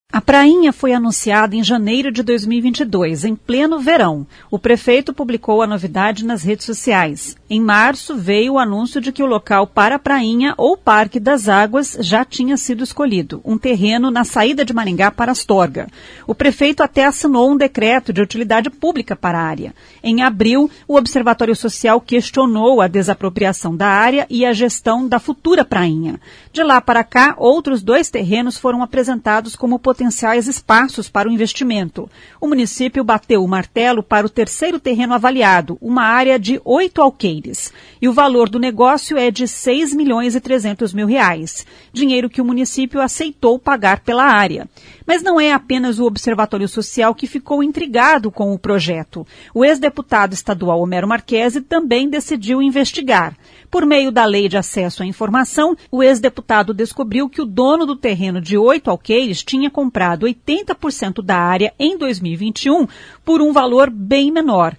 A prainha foi anunciada em janeiro de 2022, em pleno verão. O prefeito publicou a novidade nas redes sociais. Em março, veio o anúncio de que o local para a prainha ou Parque das Águas já tinha sido escolhido, um terreno na saída de Maringá para Astorga. O prefeito até assinou um decreto de utilidade pública para a área. Em abril, o Observatório Social questionou a desapropriação da área e a gestão da futura prainha. De lá para cá, outros 2 terrenos foram apresentados como potenciais espaços para o investimento. O município bateu o martelo para o 3º terreno avaliado, uma área de 8 alqueires. E o valor do negócio é de R$ 6.300.000, dinheiro que o município aceitou pagar pela área. Mas não é apenas o Observatório Social que ficou intrigado com o projeto. O ex-deputado estadual Homero Marchesi também decidiu investigar. Por meio da Lei de Acesso à Informação, o ex-deputado descobriu que o dono do terreno de 8 alqueires tinha comprado 80% da área em 2021 por um valor bem menor, R$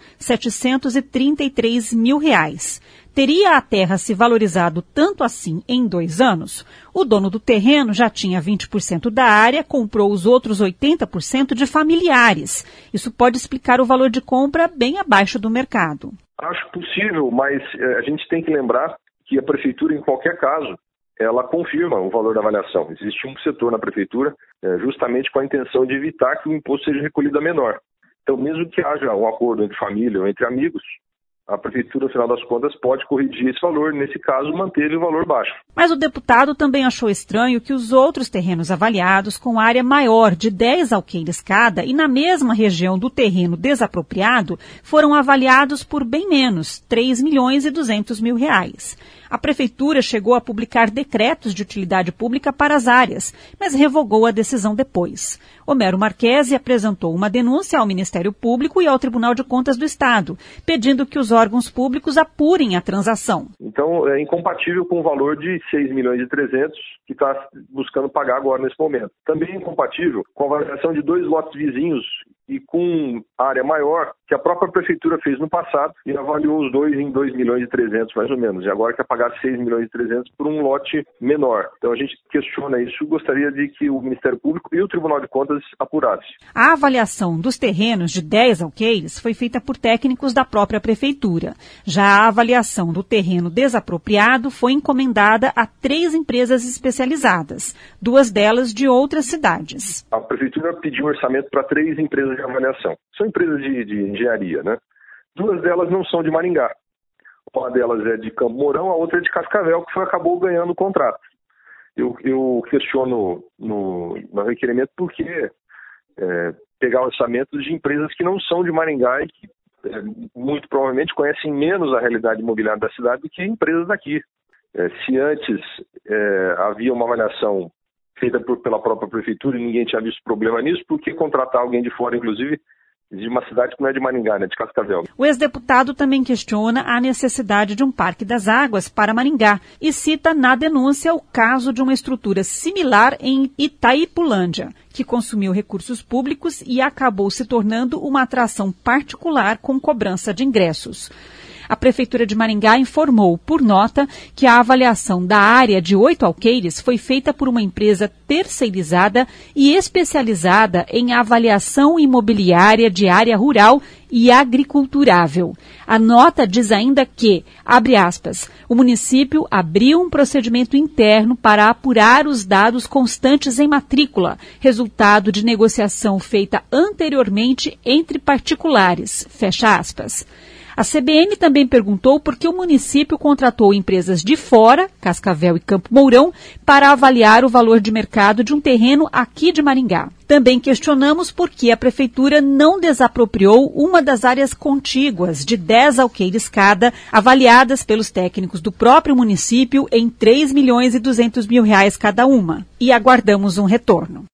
733.000. Teria a terra se valorizado tanto assim em 2 anos? O dono do terreno já tinha 20% da área, comprou os outros 80% de familiares. Isso pode explicar o valor de compra bem abaixo do mercado. Acho possível, mas a gente tem que lembrar que a prefeitura, em qualquer caso, ela confirma o valor da avaliação. Existe um setor na prefeitura justamente com a intenção de evitar que o imposto seja recolhido a menor. Então, mesmo que haja um acordo entre família ou entre amigos, a prefeitura, no final das contas, pode corrigir esse valor. Nesse caso, manteve o valor baixo. Mas o deputado também achou estranho que os outros terrenos avaliados com área maior de 10 alqueires cada e na mesma região do terreno desapropriado foram avaliados por bem menos, R$ 3.200.000. A prefeitura chegou a publicar decretos de utilidade pública para as áreas, mas revogou a decisão depois. Homero Marchesi apresentou uma denúncia ao Ministério Público e ao Tribunal de Contas do Estado, pedindo que os órgãos públicos apurem a transação. Então, é incompatível com o valor de R$ 6.300.000 que está buscando pagar agora nesse momento. Também é incompatível com a avaliação de 2 lotes vizinhos e com área maior que a própria prefeitura fez no passado e avaliou os 2 em R$ 2.300.000 mais ou menos. E agora quer pagar R$ 6.300.000 por um lote menor. Então a gente questiona isso e gostaria de que o Ministério Público e o Tribunal de Contas apurassem. A avaliação dos terrenos de 10 alqueires foi feita por técnicos da própria prefeitura. Já a avaliação do terreno desapropriado foi encomendada a 3 empresas especializadas, 2 delas de outras cidades. A prefeitura pediu um orçamento para 3 empresas de avaliação. São empresas de engenharia, né? 2 delas não são de Maringá. Uma delas é de Campo Mourão, a outra é de Cascavel, que acabou ganhando o contrato. Eu questiono no requerimento por que pegar orçamentos de empresas que não são de Maringá e que muito provavelmente conhecem menos a realidade imobiliária da cidade do que empresas daqui. Se antes havia uma avaliação feita pela própria prefeitura e ninguém tinha visto problema nisso, por que contratar alguém de fora, inclusive, de uma cidade que não é de Maringá, né, de Cascavel? O ex-deputado também questiona a necessidade de um Parque das Águas para Maringá e cita na denúncia o caso de uma estrutura similar em Itaipulândia, que consumiu recursos públicos e acabou se tornando uma atração particular com cobrança de ingressos. A Prefeitura de Maringá informou, por nota, que a avaliação da área de 8 alqueires foi feita por uma empresa terceirizada e especializada em avaliação imobiliária de área rural e agriculturável. A nota diz ainda que, abre aspas, o município abriu um procedimento interno para apurar os dados constantes em matrícula, resultado de negociação feita anteriormente entre particulares, fecha aspas. A CBN também perguntou por que o município contratou empresas de fora, Cascavel e Campo Mourão, para avaliar o valor de mercado de um terreno aqui de Maringá. Também questionamos por que a prefeitura não desapropriou uma das áreas contíguas de 10 alqueires cada, avaliadas pelos técnicos do próprio município em R$ 3.200.000 cada uma. E aguardamos um retorno.